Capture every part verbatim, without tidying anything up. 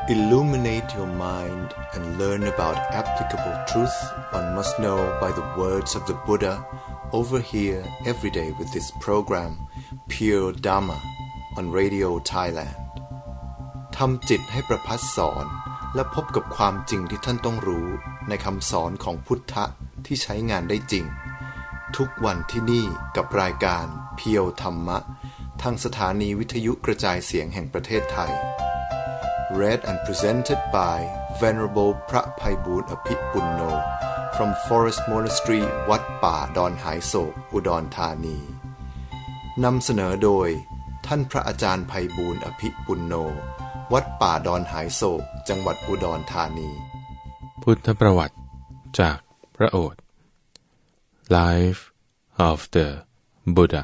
Illuminate your mind and learn about applicable truth one must know by the words of the Buddha over here every day with this program Pure Dhamma on Radio Thailand ทำจิตให้ประพัดสอนและพบกับความจริงที่ท่านต้องรู้ในคำสอนของพุทธะที่ใช้งานได้จริงทุกวันที่นี่กับรายการเพียวธรรมะทางสถานีวิทยุกระจายเสียงแห่งประเทศไทย Read and presented by Venerable พระไพบูลย์อภิปุณโญ from Forest Monastery วัดป่าดอนหายโศกอุดรธานีนำเสนอโดยท่านพระอาจารย์ไพบูลย์อภิปุณโญวัดป่าดอนหายโศกจังหวัดอุดรธานีพุทธประวัติจากพระโอษฐ์ Life of the Buddha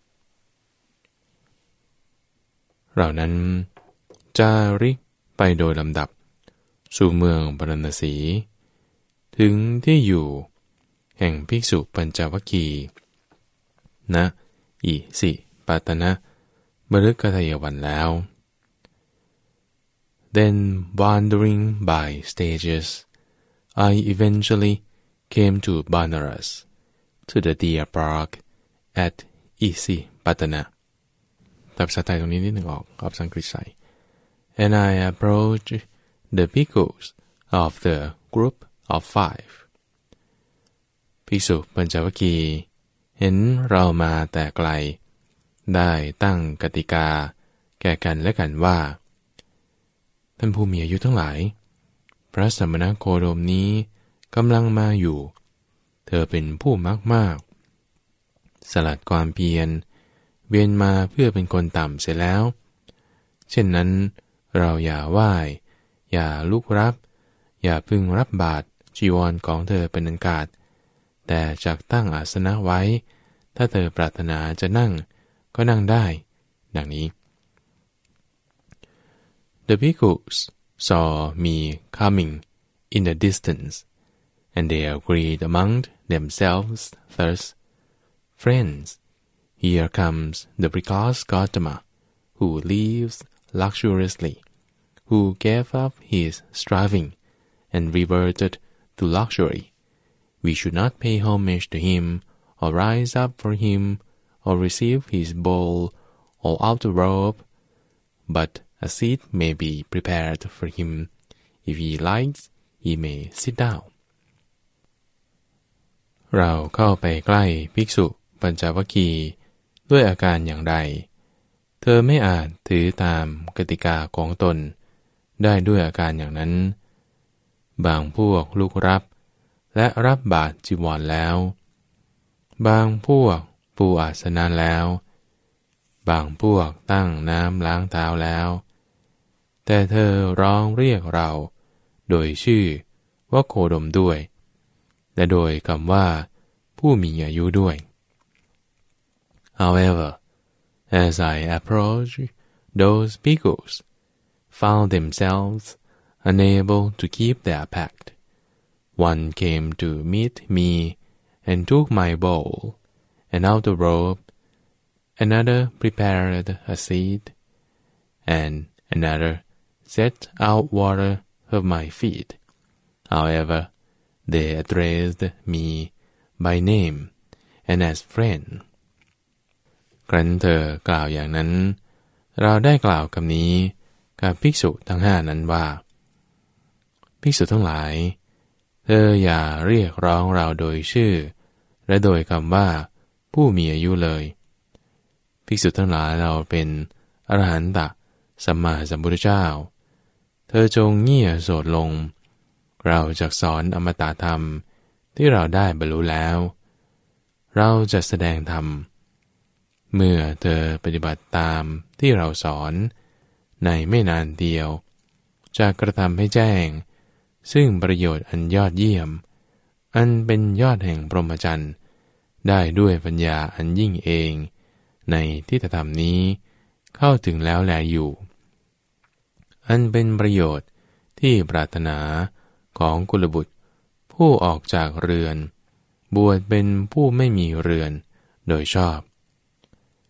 เรานั้นจาริกไปโดยลำดับสู่เมืองพาราณสีถึงที่อยู่แห่งภิกษุปัญจวัคคีย์ณอิสิปตนะมฤคทายวันแล้ว Then wandering by stages I eventually came to Banaras to the deer park at Isipatana ตัดภาษาไทยตรงนี้นิดหนึ่งออกออกสังกฤษใส่ and I approached the bhikkhus of the group of five ภิกษุปัญจวัคคีย์เห็นเรามาแต่ไกลได้ตั้งกติกาแก่กันและกันว่าท่านผู้มีอายุทั้งหลายพระสมณโคดมนี้กำลังมาอยู่เธอเป็นผู้มักมากสลัดความเพียรเวียนมาเพื่อเป็นคนต่ำเสียแล้วเช่นนั้นเราอย่าไหว้อย่าลุกรับอย่าพึงรับบาตรจีวรของเธอเป็นอันขาดแต่จักตั้งอาสนะไว้ถ้าเธอปรารถนาจะนั่งก็นั่งได้ดังนี้ The bhikkhus saw me coming in the distance and they agreed among themselves thus friends here comes the precocious Gautama who lives luxuriously who gave up his striving and reverted to luxury we should not pay homage to him or rise up for him or receive his bowl or outer robe but a seat may be prepared for him if he likes he may sit down เราเข้าไปใกล้ภิกษุปัญจวัคคีย์ด้วยอาการอย่างใดเธอไม่อาจถือตามกติกาของตนได้ด้วยอาการอย่างนั้นบางพวกลุกรับและรับบาตรจีวรแล้วบางพวกปูอาสนะแล้วบางพวกตั้งน้ำล้างเท้าแล้วแต่เธอร้องเรียกเราโดยชื่อว่าโคดมด้วยและโดยคำว่าผู้มีอายุด้วย However, as I approached, those bhikkhus found themselves unable to keep their pact. One came to meet me and took my bowl and outer robe. Another prepared a seat, and another set out water for my feet. However, they addressed me by name and as friend. ครั้นเธอกล่าวอย่างนั้นเราได้กล่าวคำนี้กับภิกษุทั้งห้านั้นว่าภิกษุทั้งหลายเธออย่าเรียกร้องเราโดยชื่อและโดยคำว่าผู้มีอายุเลยภิกษุทั้งหลายเราเป็นอรหันตสัมมาสัมพุทธเจ้าเธอจงเงี่ยโสดลงเราจะสอนอมตะธรรมที่เราได้บรรลุแล้วเราจะแสดงธรรมเมื่อเธอปฏิบัติตามที่เราสอนในไม่นานเดียวจะกระทำให้แจ้งซึ่งประโยชน์อันยอดเยี่ยมอันเป็นยอดแห่งพรหมจรรย์ได้ด้วยปัญญาอันยิ่งเองในที่ธรรมนี้เข้าถึงแล้วแลอยู่อันเป็นประโยชน์ที่ปรารถนาของกุลบุตรผู้ออกจากเรือนบวชเป็นผู้ไม่มีเรือนโดยชอบ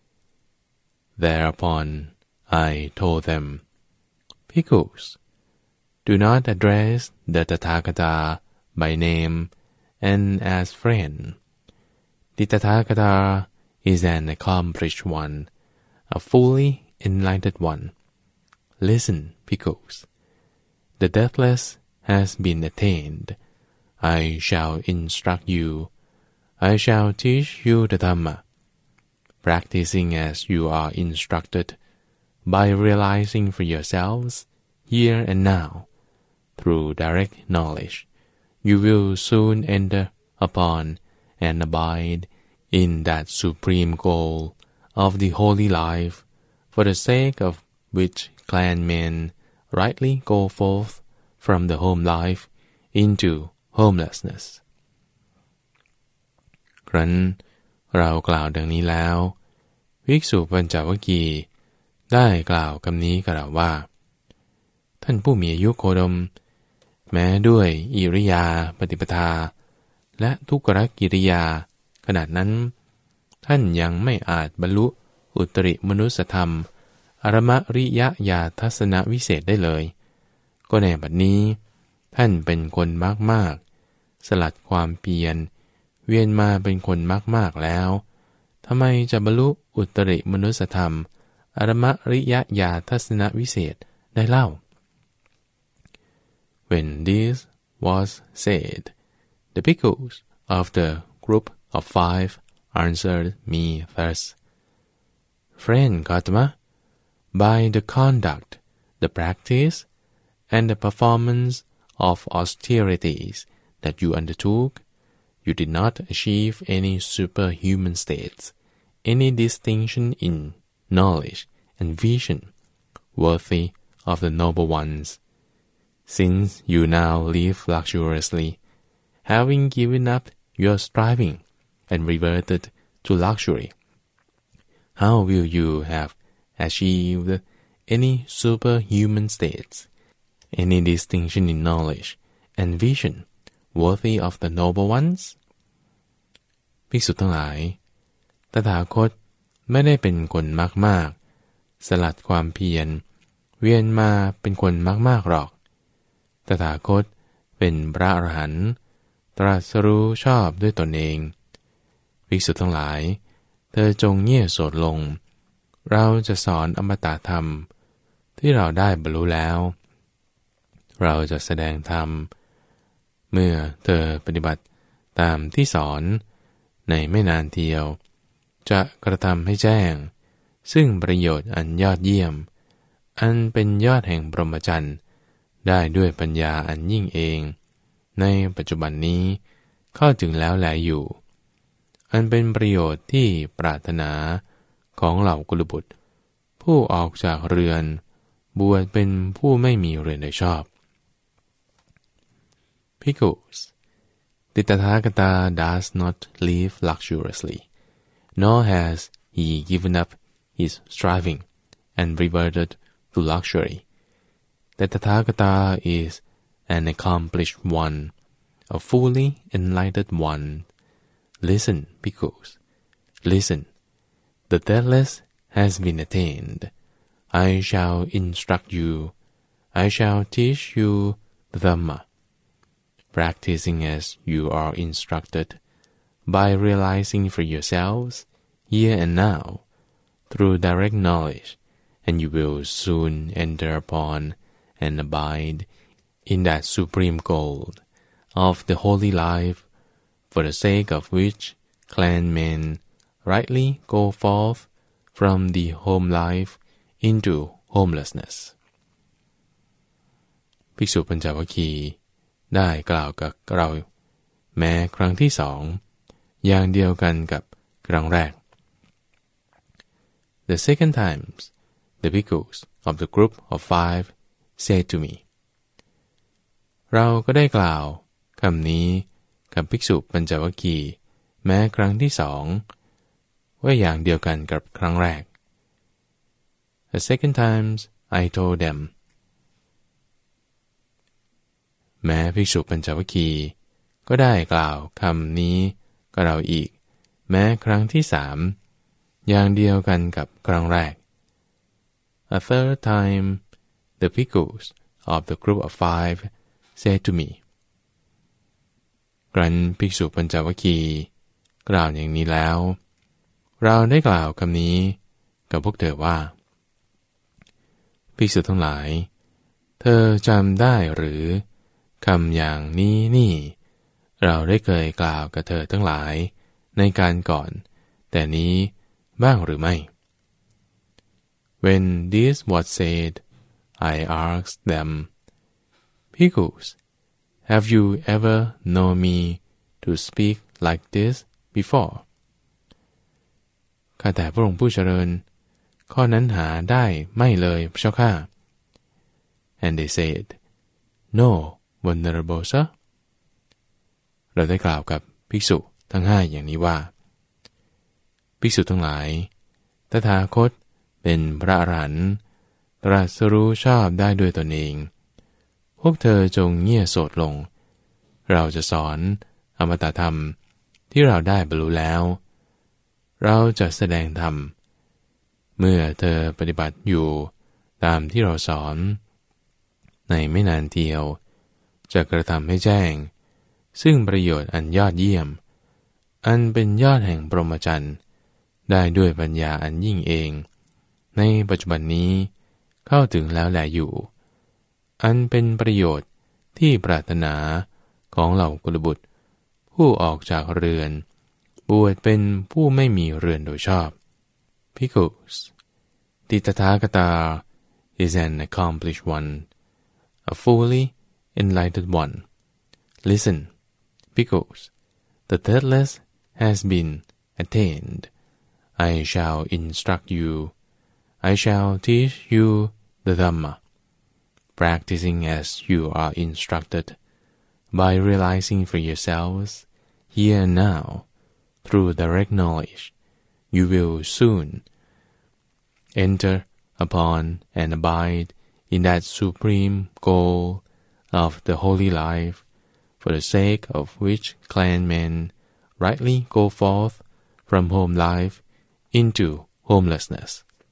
Thereupon I told them, Bhikkhus, do not address the Tathagata by name and as friend. The Tathagata is an accomplished one, a fully enlightened one. Listen, bhikkhus. The deathless has been attained. I shall instruct you. I shall teach you the Dhamma, practicing as you are instructed, by realizing for yourselves, here and now, through direct knowledge, you will soon enter upon and abide in that supreme goal of the holy life, for the sake of which clan men rightly go forth from the home life into homelessness. ครั้นเรากล่าวดังนี้แล้วภิกษุปัญจวัคคีย์ได้กล่าวคำนี้กับเราว่าท่านผู้มีอายุโคดมแม้ด้วยอิริยาปฏิปทาและทุกขกิริยาขนาดนั้นท่านยังไม่อาจบรรลุอุตริมนุสธรรมอรมริยญาทัศนวิเศษได้เลยก็ในบัดนี้ท่านเป็นคนมากๆสลัดความเพียรเวียนมาเป็นคนมากๆแล้วทำไมจะบรรลุอุตริมนุสธรรมอรมริยญาทัศนวิเศษได้เล่า When this was said, the bhikkhus of the group of five answered me thus: Friend Gautama, by the conduct, the practice, and the performance of austerities that you undertook, you did not achieve any superhuman states, any distinction in knowledge and vision worthy of the noble ones. Since you now live luxuriously, having given up your striving and reverted to luxury, how will you have achieved any superhuman states, any distinction in knowledge and vision worthy of the noble ones? ภิกษุทั้งหลายตถาคตไม่ได้เป็นคนมากๆสลัดความเพียรเวียนมาเป็นคนมากๆหรอกตถาคตเป็นพระอรหันต์ตรัสรู้ชอบด้วยตนเองภิกษุทั้งหลายเธอจงเงี่ยโสดลงเราจะสอนอมตะธรรมที่เราได้บรรลุแล้วเราจะแสดงธรรมเมื่อเธอปฏิบัติตามที่สอนในไม่นานเทียวจะกระทำให้แจ้งซึ่งประโยชน์อันยอดเยี่ยมอันเป็นยอดแห่งพรหมจรรย์ได้ด้วยปัญญาอันยิ่งเองในปัจจุบันนี้เข้าถึงแล้วแลอยู่อันเป็นประโยชน์ที่ปรารถนาของเหล่ากุลบุตรผู้ออกจากเรือนบวชเป็นผู้ไม่มีเรือนโดยชอบ Bhikkhus, the Tathagata does not live luxuriously, nor has he given up his striving and reverted to luxury. The Tathagata is an accomplished one, a fully enlightened one. Listen, bhikkhus, listen. The deathless has been attained. I shall instruct you. I shall teach you the Dhamma, practicing as you are instructed, by realizing for yourselves, here and now, through direct knowledge, and you will soon enter upon and abide in that supreme goal of the holy life, for the sake of which clan men rightly go forth from the home life into homelessness. ภิกษุปัญจวัคคีย์ได้กล่าวกับเราแม้ครั้งที่สองอย่างเดียวกันกับครั้งแรก The second times, the bhikkhus of the group of five said to me, เราก็ได้กล่าวคำนี้กับภิกษุปัญจวัคคีย์แม้ครั้งที่สองว่าอย่างเดียวกันกับครั้งแรก The second times I told them, แม้ภิกษุปัญจวัคคีย์ก็ได้กล่าวคำนี้กับเราอีกแม้ครั้งที่สามอย่างเดียวกันกับครั้งแรก A third time, the bhikkhus of the group of five said to me ครั้นภิกษุปัญจวัคคีย์กล่าวอย่างนี้แล้วเราได้กล่าวคำนี้กับพวกเธอว่าภิกษุทั้งหลายเธอจำได้หรือคำอย่างนี้นี่เราได้เคยกล่าวกับเธอทั้งหลายในการก่อนแต่นี้บ้างหรือไม่ When this was said, I asked them, Bhikkhus, have you ever known me to speak like this before? ข้าแต่พระองค์ผู้เจริญข้อนั้นหาได้ไม่เลยพระเจ้าข้า And they said, No, Venerable Sir. เราได้กล่าวกับภิกษุทั้งห้าอย่างนี้ว่าภิกษุทั้งหลายตถาคตเป็นพระอรหันต์ตรัสรู้ชอบได้ด้วยตนเองพวกเธอจงเงี่ยโสดลงเราจะสอนอมตะธรรมที่เราได้บรรลุแล้วเราจะแสดงธรรมเมื่อเธอปฏิบัติอยู่ตามที่เราสอนในไม่นานเดียวจะกระทำให้แจ้งซึ่งประโยชน์อันยอดเยี่ยมอันเป็นยอดแห่งพรหมจรรย์ได้ด้วยปัญญาอันยิ่งเองในปัจจุบันนี้เข้าถึงแล้วแลอยู่อันเป็นประโยชน์ที่ปรารถนาของเหล่ากุลบุตรผู้ออกจากเรือนบวชเป็นผู้ไม่มีเรือนโดยชอบ Bhikkhus, the Tathagata is an accomplished one, a fully enlightened one. Listen, Bhikkhus, the deathless has been attained. I shall instruct you. I shall teach you the Dhamma, practicing as you are instructed, by realizing for yourselves, here and now, through direct knowledge, you will soon enter upon and abide in that supreme goal of the holy life, for the sake of which clan men rightly go forth from home life into homelessness.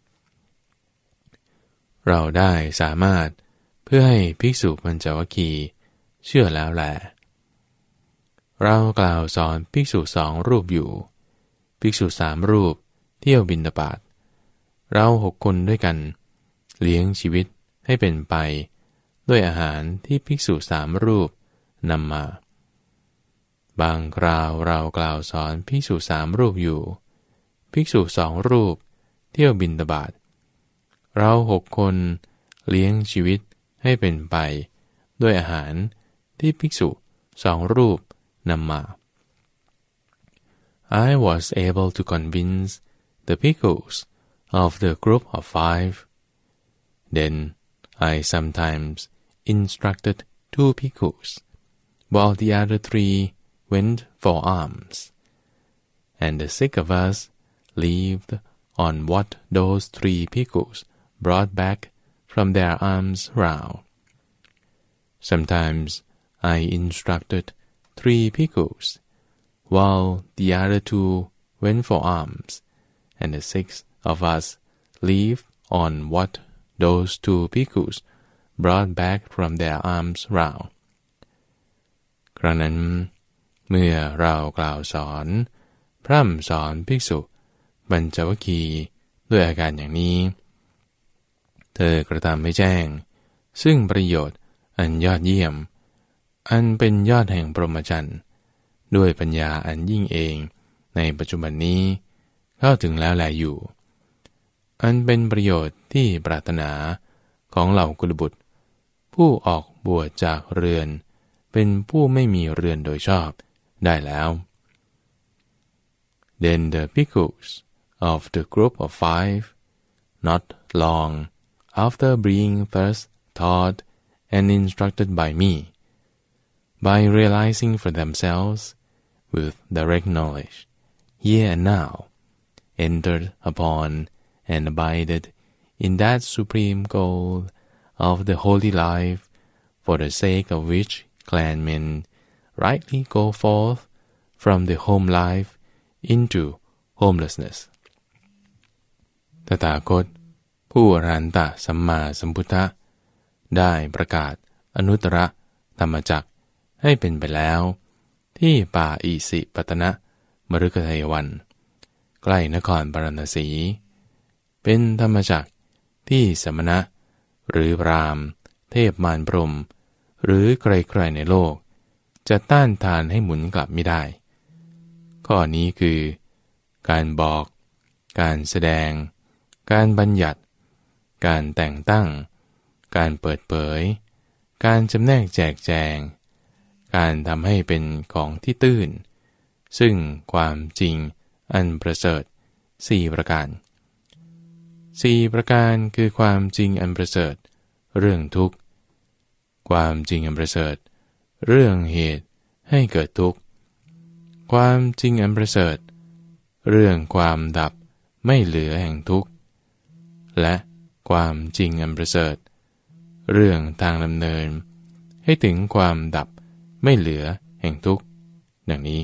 เราได้สามารถเพื่อให้ภิกษุปัญจวัคคีย์เชื่อแล้วแลเรากล่าวสอนภิกษุสองรูปอยู่ภิกษุสามรูปเที่ยวบิณฑบาตเราหกคนด้วยกันเลี้ยงชีวิตให้เป็นไปด้วยอาหารที่ภิกษุสามรูปนำมาบางคราวเรากล่าวสอนภิกษุสามรูปอยู่ภิกษุสองรูปเที่ยวบิณฑบาตเราหกคนเลี้ยงชีวิตให้เป็นไปด้วยอาหารที่ภิกษุสองรูปนำมา I was able to convince the bhikkhus of the group of five. Then I sometimes instructed two bhikkhus, while the other three went for alms, and the six of us lived on what those three bhikkhus brought back from their alms round. Sometimes I instructed three bhikkhus, while the other two went for alms, and the six of us lived on what those two bhikkhus brought back from their alms round. ครั้งนั้นเมื่อเรากล่าวสอนพร่ำสอนภิกษุปัญจวัคคีย์ด้วยอาการอย่างนี้เธอกระทำให้แจ้งซึ่งประโยชน์อันยอดเยี่ยมอันเป็นยอดแห่งพรหมจรรย์ด้วยปัญญาอันยิ่งเองในปัจจุบันนี้เข้าถึงแล้วแลอยู่อันเป็นประโยชน์ที่ปรารถนาของเหล่ากุลบุตรผู้ออกบวชจากเรือนเป็นผู้ไม่มีเรือนโดยชอบได้แล้ว Then the bhikkhus of the group of five, not long after being thus taught and instructed by me, by realizing for themselves with direct knowledge, here and now, entered upon and abided in that supreme goal of the holy life, for the sake of which clan men rightly go forth from the home life into homelessness. ตถาคตผู้อรหันตสัมมาสัมพุทธะได้ประกาศอนุตตรธรรมจักรให้เป็นไปแล้วที่ป่าอิสิปตนะมฤคทายวันใกล้นครปารณสีเป็นธรรมจักรที่สมณะหรือพราหมณ์เทพมารพรหมหรือใครๆในโลกจะต้านทานให้หมุนกลับไม่ได้ข้อนี้คือการบอกการแสดงการบัญญัติการแต่งตั้งการเปิดเผยการจำแนกแจกแจงการทำให้เป็นของที่ตื้นซึ่งความจริงอันประเสริฐสี่ประการสี่ประการคือความจริงอันประเสริฐเรื่องทุกข์ความจริงอันประเสริฐเรื่องเหตุให้เกิดทุกข์ความจริงอันประเสริฐเรื่องความดับไม่เหลือแห่งทุกข์และความจริงอันประเสริฐเรื่องทางดำเนินให้ถึงความดับไม่เหลือแห่งทุกข์ดังนี้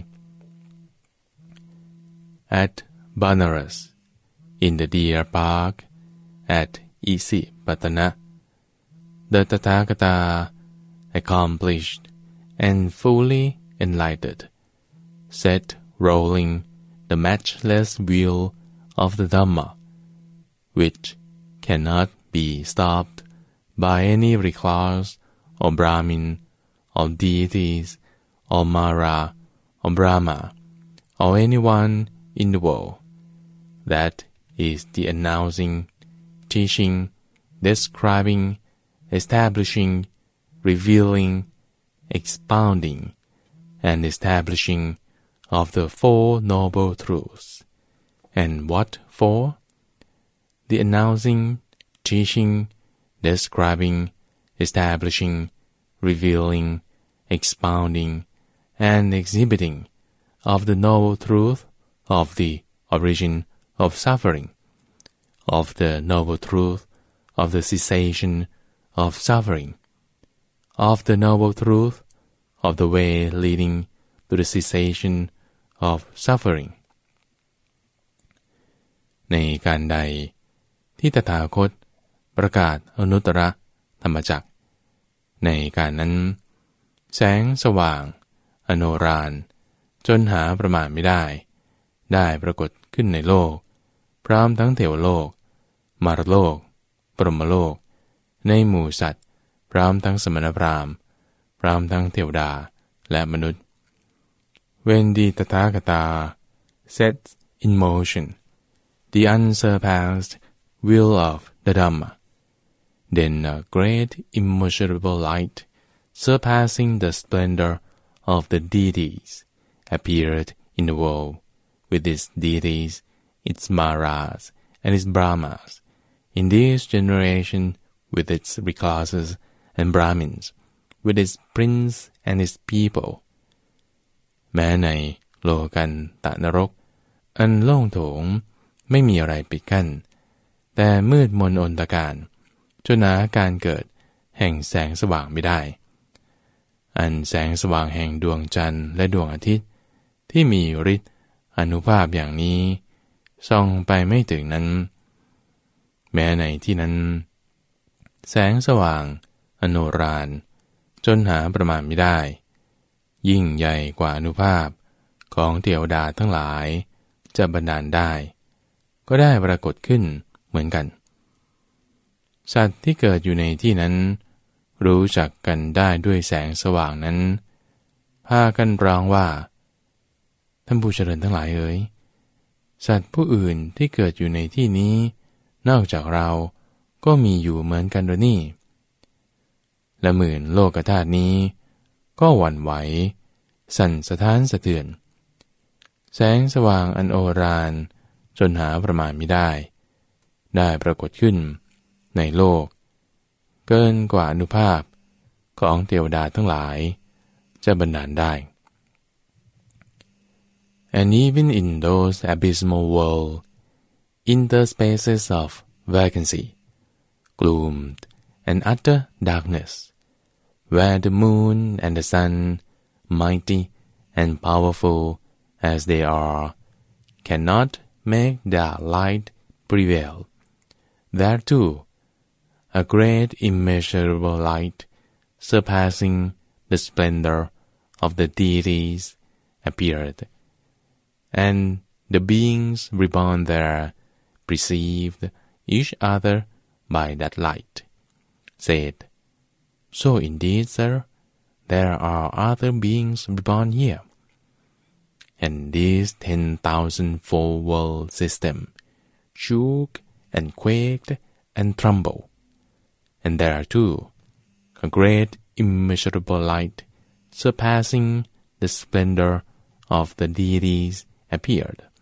At Banaras in the Deer Park at Isipatana the Tathagata accomplished and fully enlightened set rolling the matchless wheel of the Dhamma, which cannot be stopped by any recluse or Brahmin or deities or Mara or Brahma or anyone in the world. That is the announcing, teaching, describing, establishing, revealing, expounding, and establishing of the Four Noble Truths. And what for? The announcing, teaching, describing, establishing, revealing, expounding, and exhibiting of the noble truth of the origin of suffering, of the noble truth of the cessation of suffering, of the noble truth of the way leading to the cessation of suffering. ในการใดที่ตถาคตประกาศอนุตตรธรรมจักรในการนั้นแสงสว่างอโนฬารจนหาประมาณไม่ได้ได้ปรากฏขึ้นในโลกพร้อมทั้งเทวโลกมารโลกปรหมโลกในหมู่สัตว์พร้อมทั้งสมณพราหมณ์พร้อมทั้งเทวดาและมนุษย์ When the Tathagata sets in motion the unsurpassed wheel of the Dhamma, then a great immeasurable light surpassing the splendor of the deities appeared in the world with its deities, its Maras, and its Brahmas, in this generation with its recluses and Brahmins, with its prince and its people. แม้ในโลกันตนรกอันโล่งโถงไม่มีอะไรปิดกั้นแต่มืดมนอนตการจนหาการเกิดแห่งแสงสว่างไม่ได้อันแสงสว่างแห่งดวงจันทร์และดวงอาทิตย์ที่มีฤทธิ์อานุภาพอย่างนี้ส่องไปไม่ถึงนั้นแม้ในที่นั้นแสงสว่างอโนฬารจนหาประมาณไม่ได้ยิ่งใหญ่กว่าอานุภาพของเทวดาทั้งหลายจะบันดาลได้ก็ได้ปรากฏขึ้นเหมือนกันสัตว์ที่เกิดอยู่ในที่นั้นรู้จักกันได้ด้วยแสงสว่างนั้นพากันร้องว่าท่านผู้เจริญทั้งหลายเอ๋ยสัตว์ผู้อื่นที่เกิดอยู่ในที่นี้นอกจากเราก็มีอยู่เหมือนกันโดยนี่และหมื่นโลกธาตุนี้ก็หวั่นไหวสั่นสะท้านสะเทือนแสงสว่างอันโอฬารจนหาประมาณไม่ได้ได้ปรากฏขึ้นในโลกเกินกว่าอานุภาพของเทวดาทั้งหลายจะบันดาลได้ And even in those abysmal worlds, in the spaces of vacancy, gloom, and utter darkness, where the moon and the sun, mighty and powerful as they are, cannot make their light prevail, there too a great immeasurable light, surpassing the splendor of the deities, appeared, and the beings reborn there perceived each other by that light, said, "So indeed, sir, there are other beings reborn here." And this ten thousand-fold world system shook and quaked and trembled, and there too a great immeasurable light, surpassing the splendor of the deities, appeared,